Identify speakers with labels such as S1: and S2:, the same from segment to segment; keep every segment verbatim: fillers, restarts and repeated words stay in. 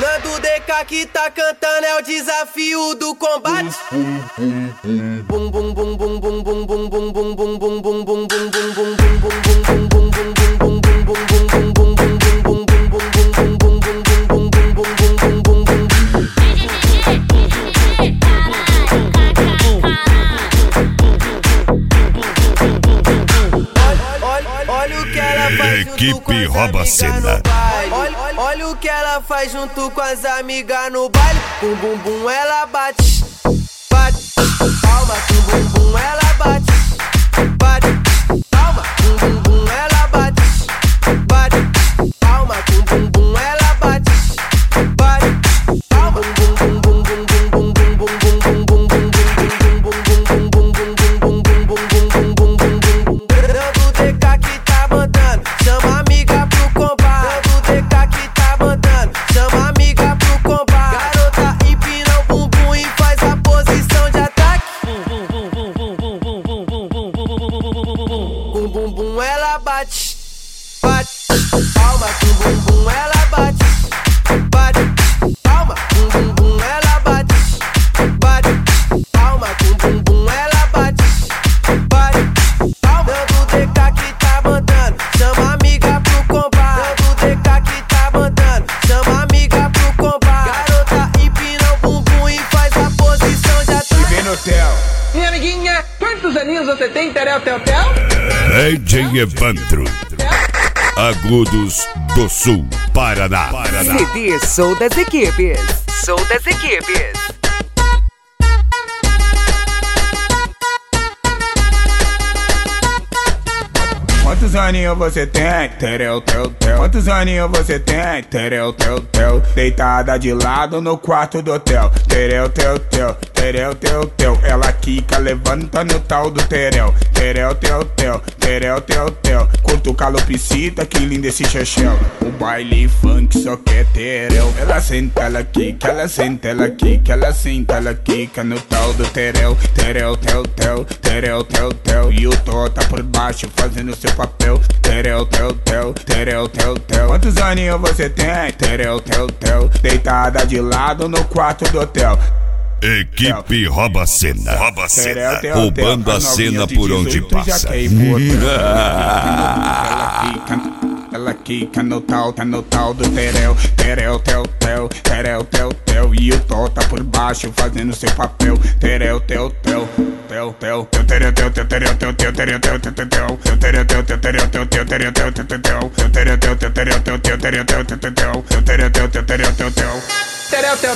S1: Nando D K que tá cantando, é o desafio do combate. Bum bum bum bum bum bum bum bum bum bum bum bum bum bum bum
S2: Equipe rouba a cena.
S1: Olha, olha o que ela faz junto com as amigas no baile. Bum bum bum ela bate, bate, palma. Bum bum bum ela bate, bate, palma. Bum bum bum ela bate, bate, palma. Bum bum bum ela bate, bate, palma. Bum bum bum bum bum bum bum bum bum bum bum bum bum bum bum bum bum bum. Nando D K que tá mandando, chama a amiga pro combate. Nando D K que tá mandando, chama a amiga pro combate. Garota empina o bumbum e faz a posição de ataque. Bum bum bum ela bate, bate, palma. Bum bum bum ela bate, bate, palma. Bum bum bum ela bate, bate, palma. Bum bum bum ela bate, bate, palma. Nando D K que tá mandando, chama a amiga pro combate. Nando D K que tá mandando, chama a amiga pro combate. Garota empina o bumbum e faz a posição de ataque.
S3: Te vê no hotel.
S4: Minha amiguinha, quantos aninhos você tem, Terel, tel, tel?
S2: D J Evandro, Agudos do Sul, Paraná. Paraná.
S5: C D Sou das Equipes. Sou das Equipes.
S3: Quantos aninhos você tem? Terel, tel, tel. Quantos aninhos você tem? Terel, tel, tel. Deitada de lado no quarto do hotel. Terel, tel, tel. Terel, tel, tel. Ela quica, levanta no tal do terel. Terel, tel, tel. Terel, tel, tel. Curto calopsita, que lindo esse chachel. O baile funk só quer terel. Ela senta, ela quica, ela senta, ela quica, ela senta, ela quica no tal do terel. Terel, tel, tel. Terel, tel, tel. E o tó tá por baixo fazendo seu papel. Terel, tel, tel. Terel, tel, tel. Quantos aninhos você tem? Terel, tel, tel. Deitada de lado no quarto do hotel.
S2: Equipe rouba a cena. Rouba a cena. Roubando a cena por onde passa.
S3: Ela quica no tal, tá no tal do terel. Terel, tel, tel. Terel, tel, tel. E o tó tá por baixo fazendo seu papel. Terel, tel, tel. Tel, tel. Terel, tel, tel, terel, tel, tel, terel, tel, tel, tel, tel. Terel, tel, tel, terel, tel, tel, terel, tel, tel, tel, tel. Terel, tel, tel, terel, tel, tel, terel, tel, tel, tel, tel. Terel, tel, tel, terel, tel, tel.
S4: Terel, tel.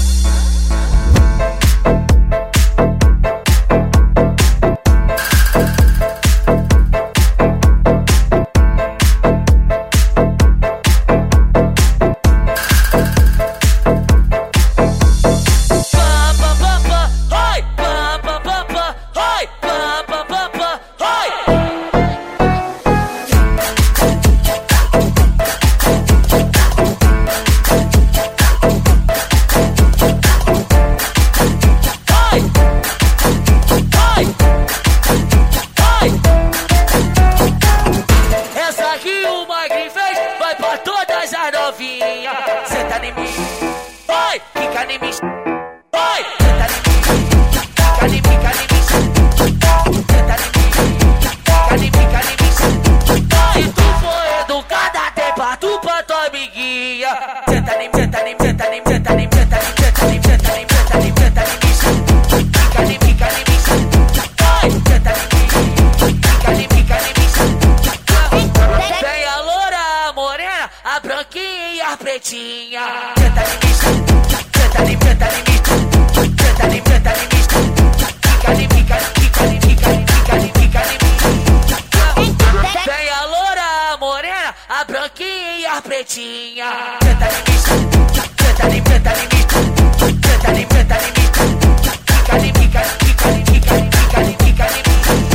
S6: Senta em mim, oi, quica em mim, oi, senta em mim, quica em mim, quica em mim, senta em mim, quica em mim, quica em mim. Se tu for educada, tem pra tu pra tua amiguinha. Senta em mim, senta em mim, senta em mim, senta em mim, senta em mim, senta em mim, senta em mim, senta em mim, senta em mim, quica em mim, quica em mim, oi, senta em mim, quica em mim, quica em mim. Tem a loura, a morena, a branquinha e a pretinha. Senta em mim, senta em mim, senta em mim, senta em mim, senta em mim, fica em mim, fica em mim, fica em mim, fica em mim, fica em mim. Tem a loura, a morena, a branquinha e a pretinha. Senta em mim, senta em mim, senta em mim, senta em mim, senta em mim, fica em mim, fica em mim, fica em mim, fica em mim, fica em mim, fica em mim.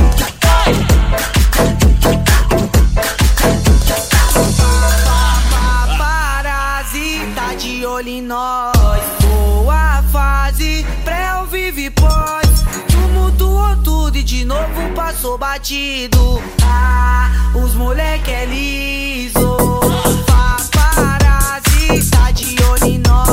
S7: Tá de olho em nós, boa fase, pré ou vive pós. Tumultuou tudo e de novo passou batido. Ah, os moleque é liso. Paparazzi, tá de olho em nós.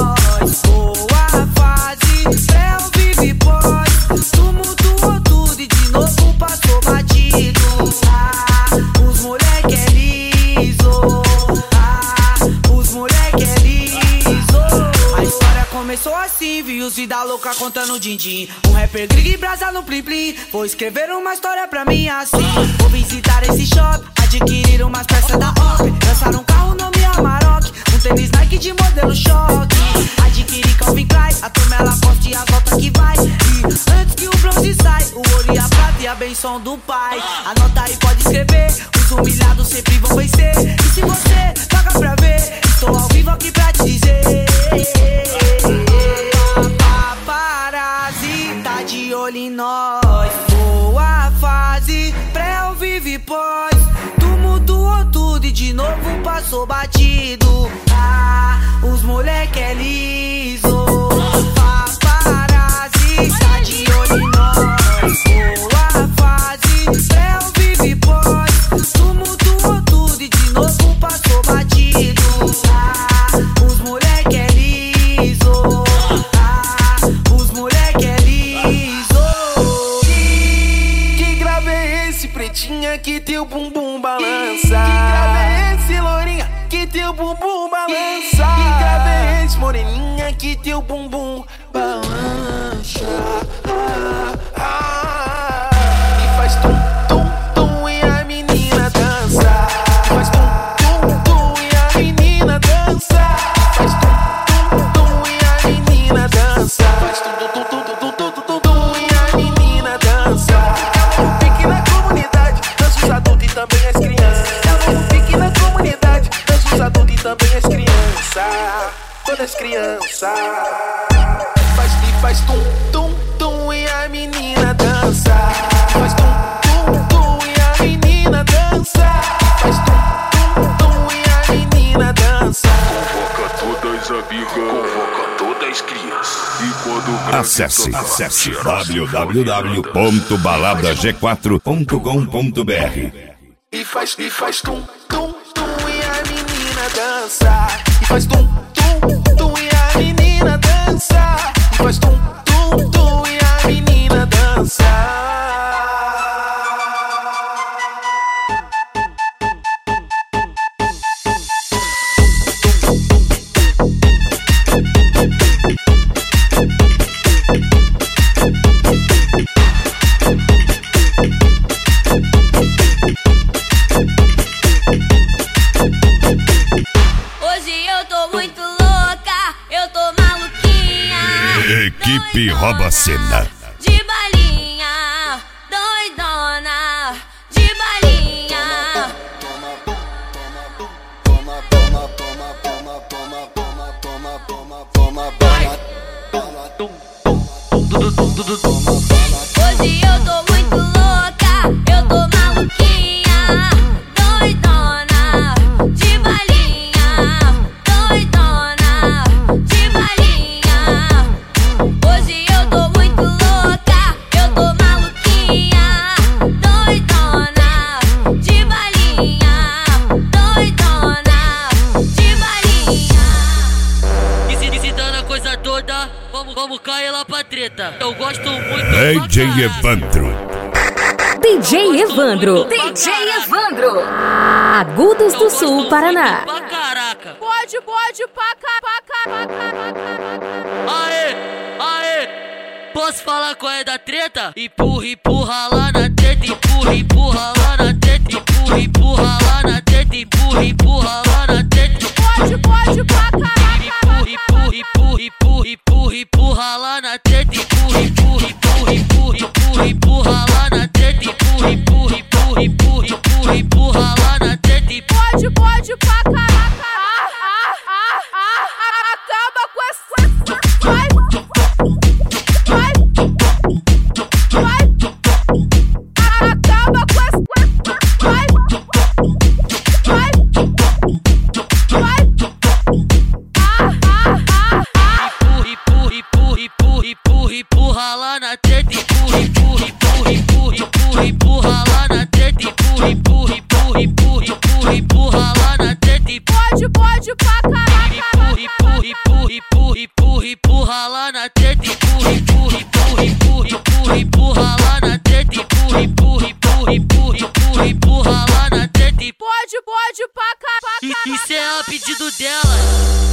S7: começou assim, vi os vida louca contando din-din. Um rapper grig e brasa no plim-plim. Vou escrever uma história pra mim assim. Vou visitar esse shopping, adquirir umas peças da O P. Lançar um carro nome Amarok, um tênis Nike de modelo choque. Adquirir Calvin Klein, a turma ela posta e a volta que vai. E antes que o bronze sai, o ouro e a prata e a benção do pai. Anota aí, pode escrever, os humilhados sempre vão vencer. E se você paga pra ver, estou ao vivo aqui pra te dizer. Paparazzi tá de olho em nós. Boa fase, pré ou vive pós. Tumultuou tudo e de novo passou batido. Ah, os moleque é liso. Paparazzi tá de olho em nós. Boa fase, pré ou vive pós. Tumultuou tudo e de novo passou batido. Ah, os moleque é liso. Ah, os moleque é liso.
S1: Que grave é esse, pretinha, que teu bumbum balança? Que grave é esse, lourinha, que teu bumbum balança? Que grave é esse, moreninha, que teu bumbum balança? Ah, ah, e faz tum, tum, tum e a menina dança. E faz tum, tum, tum e a menina dança. Faz tum, tum, tum e a menina dança. Faz tum, tum, tum, tum, tum, tum, tum, tum e a menina dança. É um pique na comunidade, dança os adultos e também as crianças. É um pique na comunidade, dança os adultos e também as crianças. Todas as crianças. Faz e faz tum, tum, tum e a menina dança. Faz tum, tum, tum e a menina dança. Faz tum, tum, tum e a menina dança.
S2: Convoca todas as amigas, convoca todas as crianças. E quando acesse, acesse w w w ponto balada g quatro ponto com ponto b r.
S1: E faz, e faz tum, tum, tum e a menina dança. E faz tum, tum, tum e a menina dança. E faz tum, tum, tum e a menina dança.
S2: Equipe Rouba Cena.
S8: De balinha, doidona, de balinha. Hoje eu tô muito louca, eu tô maluquinha, doidona, de balinha, doidona, de balinha. Hoje eu tô muito louca, eu tô maluquinha, doidona, de balinha, doidona, de balinha. E se, e se dando a coisa toda, vamos, vamos cair lá pra treta. Eu gosto muito
S2: D J Evandro.
S9: D J Evandro. D J Evandro. Agudos do Sul, Paraná.
S8: Pra caraca.
S10: Pode, pode, paca, paca, paca.
S8: Aê, aê. Posso falar qual é da treta? Empurra, empurra lá na treta. Empurra, empurra lá na treta. Empurra, empurra lá na treta. Empurra, empurra lá na treta.
S10: Pode, pode, paca.
S8: Empurra, empurra, empurra, empurra, empurra, empurra lá na treta. Empurra, empurra, empurra, empurra, empurra, empurra lá na treta. Empurra, empurra, empurra, empurra, empurra, empurra lá na treta.
S10: Pode, pode, paca. Acaba com essa. Vai, vai, vai. Acaba com essa. Vai, vai, vai. Ah, ah, ah, ah.
S8: Empurra, empurra, empurra, empurra, empurra lá na treta. Empurra, empurra, empurra, empurra, empurra, empurra lá na treta. Empurra, empurra, empurra, empurra, empurra, empurra lá na treta.
S10: Pode, pode, pra caraca.
S8: Empurra, empurra, empurra, empurra, empurra, empurra lá na treta. Empurra, empurra, empurra, empurra, empurra, empurra lá na treta. Empurra, empurra, empurra, empurra, empurra, empurra lá na treta.
S10: Pode, pode, pra caraca.
S8: Isso é a pedido dela.